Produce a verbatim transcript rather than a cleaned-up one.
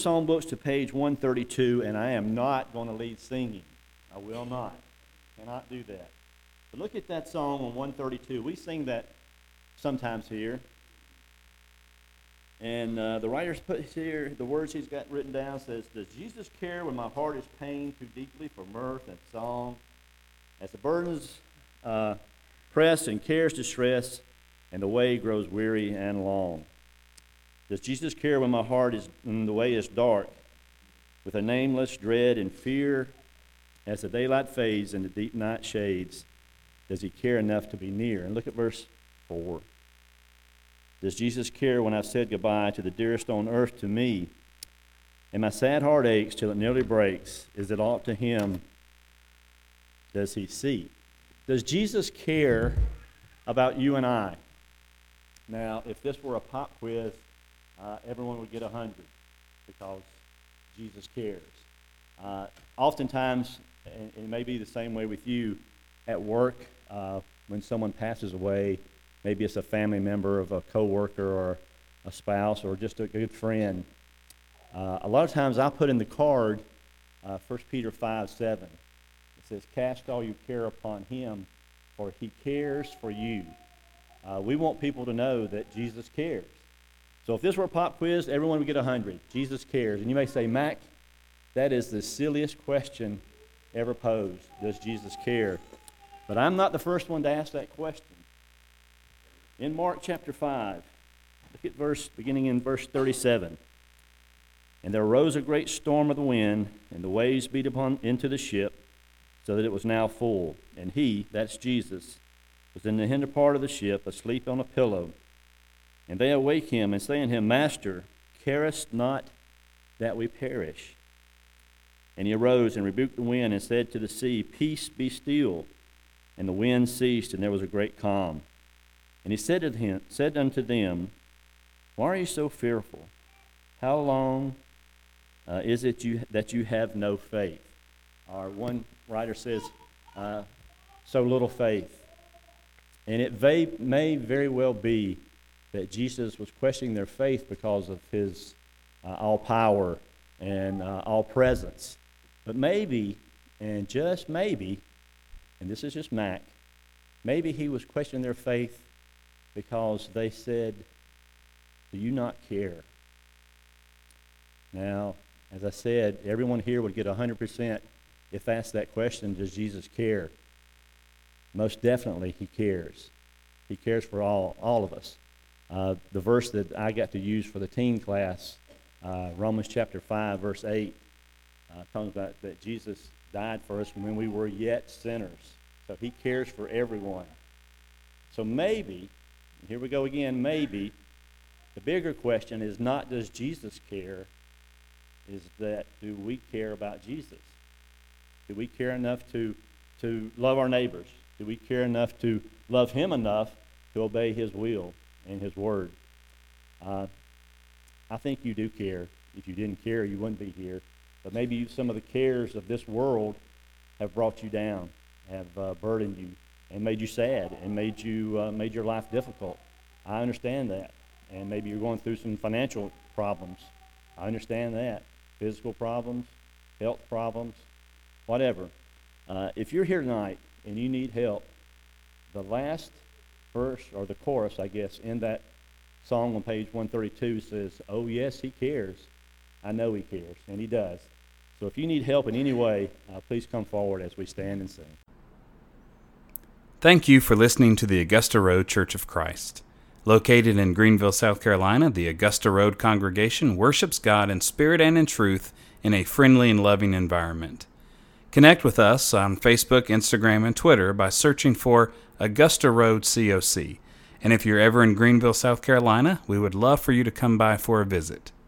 Songbooks to page one thirty-two, and I am not going to lead singing. I will not. Cannot do that. But look at that song on one thirty-two. We sing that sometimes here. And uh, the writer's put here, the words he's got written down says, "Does Jesus care when my heart is pained too deeply for mirth and song? As the burdens uh, press and cares distress, and the way grows weary and long. Does Jesus care when my heart is, when the way is dark, with a nameless dread and fear? As the daylight fades and the deep night shades, does he care enough to be near?" And look at verse four. "Does Jesus care when I've said goodbye to the dearest on earth to me, and my sad heart aches till it nearly breaks? Is it aught to him does he see?" Does Jesus care about you and I? Now, if this were a pop quiz, uh, everyone would get one hundred because Jesus cares. Uh, oftentimes, and it may be the same way with you, at work, uh, when someone passes away, maybe it's a family member of a coworker or a spouse or just a good friend. Uh, a lot of times I put in the card uh, First Peter five seven. It says, "Cast all your care upon him, for he cares for you." Uh, we want people to know that Jesus cares. So if this were a pop quiz, everyone would get one hundred. Jesus cares. And you may say, "Mac, that is the silliest question ever posed. Does Jesus care?" But I'm not the first one to ask that question. In Mark chapter five, look at verse, beginning in verse thirty-seven. "And there arose a great storm of the wind, and the waves beat upon into the ship, so that it was now full. And he," that's Jesus, "was in the hinder part of the ship, asleep on a pillow. And they awake him, and say unto him, Master, carest not that we perish? And he arose and rebuked the wind, and said to the sea, Peace, be still. And the wind ceased, and there was a great calm. And he said to him, said unto them, Why are you so fearful? How long uh, is it you that you have no faith?" Or one writer says, uh, "So little faith." And it may, may very well be that Jesus was questioning their faith because of his uh, all power and uh, all presence. But maybe, and just maybe, and this is just Mac, maybe he was questioning their faith because they said, "Do you not care?" Now, as I said, everyone here would get one hundred percent if asked that question, does Jesus care? Most definitely he cares. He cares for all, all of us. Uh, the verse that I got to use for the teen class, uh, Romans chapter five, verse eight, uh, talks about that Jesus died for us when we were yet sinners. So he cares for everyone. So maybe, and here we go again, maybe, the bigger question is not does Jesus care, is that do we care about Jesus? Do we care enough to, to love our neighbors? Do we care enough to love him enough to obey his will and his word? Uh, I think you do care. If you didn't care, you wouldn't be here. But maybe you, some of the cares of this world have brought you down, have uh, burdened you, and made you sad, and made you uh, made your life difficult. I understand that. And maybe you're going through some financial problems. I understand that. Physical problems, health problems, whatever. Uh, if you're here tonight and you need help, the last verse, or the chorus, I guess, in that song on page one thirty-two says, "Oh, yes, he cares. I know he cares," and he does. So if you need help in any way, uh, please come forward as we stand and sing. Thank you for listening to the Augusta Road Church of Christ. Located in Greenville, South Carolina, the Augusta Road congregation worships God in spirit and in truth in a friendly and loving environment. Connect with us on Facebook, Instagram, and Twitter by searching for Augusta Road C O C. And if you're ever in Greenville, South Carolina, we would love for you to come by for a visit.